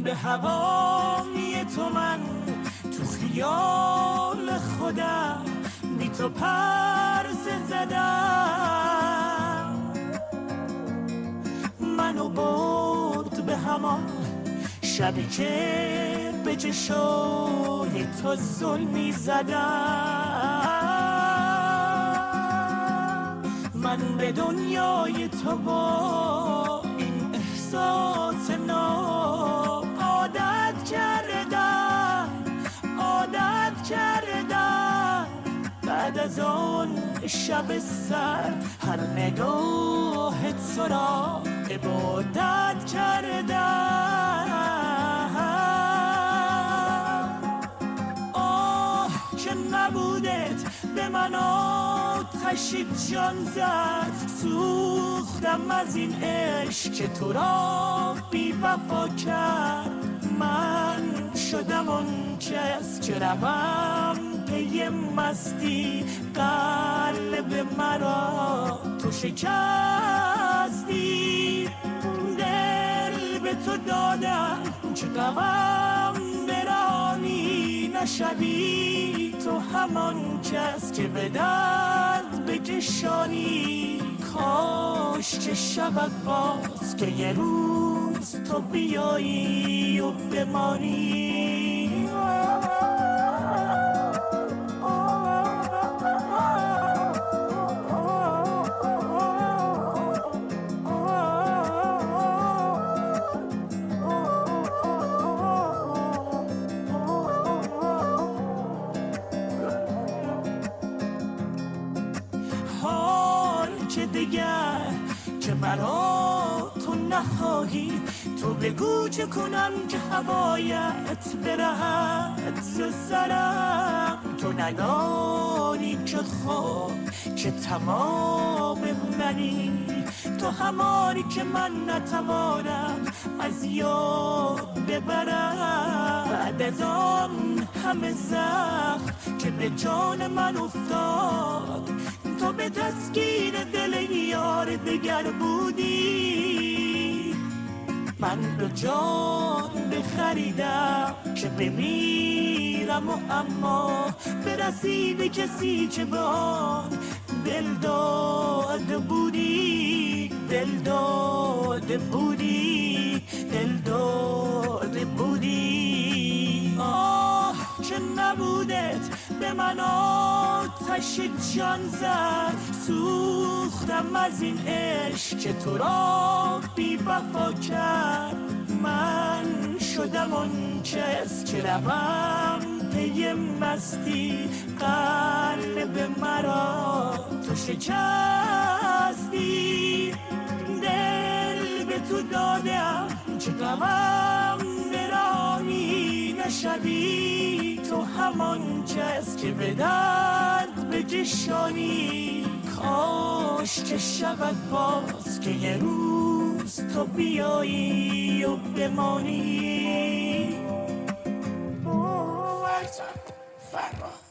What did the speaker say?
به هوای تو من تو خیال خودم بی تو پرسه زدم. منو برد به همان شبی که به چشای تو ظلمی زدم. من به دنیای تو با این احساس نو عادت کردم. بعد از آن شب سر هر نگاه تو را عبادت کردم. آه که نبودت به من آتشی جان زد. سوختم از این عشق که تو را بی وفا کرد. من شدم اون کس که روم پی مستی. قلب مرا تو شکستی. دل به تو دادم که غمم برانی نشوی. تو همان کس که به درد بکشانی. کاش که شود باز که یه روز تو بیایی و بمانی. دیگر که مرا تو نخواهی. تو بگو چه کنم که هوایت برهد ز سرم. تو ندانی که خوب که تمام منی. تو همانی که من نتوانم از یاد ببرم. بعد از آن همه زخم که به جان من افتاد. تو به تسکین دل یار دگر بودی. من به جان بخریدم که بمیرم و اما برسی به کسی که به آن دل داده بودی. دل داده بودی. دل داده بودی. آه که نبودت به من آتش جان زد. سوختم از این عشق که تو را بی وفا کرد. من شدم اون کس که روم پی مستی. قلب مرا تو شکستی. دل به تو دادم که غمم برانی نشوی. تو همان کس که به درد بکشانی. کاش که شود باز که یه روز تو بیایی و بمانی. فرزند فرما